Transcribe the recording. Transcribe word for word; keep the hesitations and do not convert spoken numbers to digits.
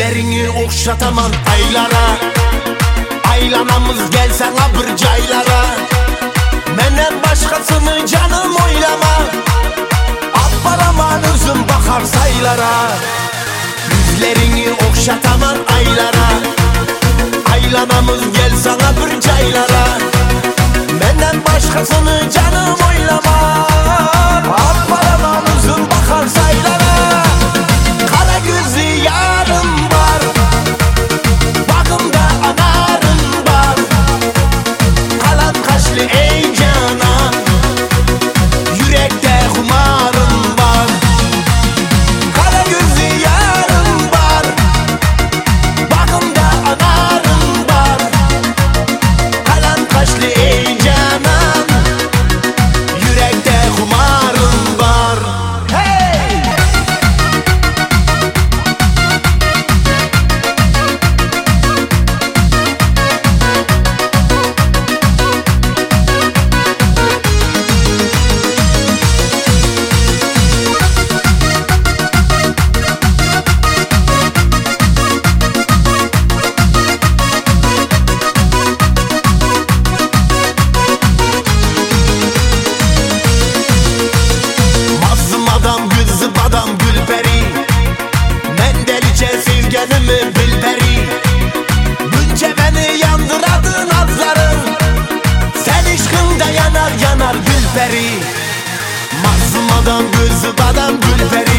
Yüzlerini okşataman aylara, aylanamız gelsen bir caylara. Menden başkasını canım oylama, Abbaraman özüm bakar saylara. Yüzlerini okşataman aylara, aylanamız gel sana bir caylara. Menden başkasını canım oylama, Abbaraman özüm bakar saylara. Kara gözlü yarım var, bağımda anarım var. Kalan kaşlı ey canan, yürekte kumarım var. Kara gözlü yarım var, bağımda anarım var. Kalan kaşlı ey canan, yürekte kumarım var. Hey! Sevgenimi bilberi, Günce beni yandıradın azların. Sen aşkında yanar yanar gülperi. Mazlum adam gözü badam gülperi.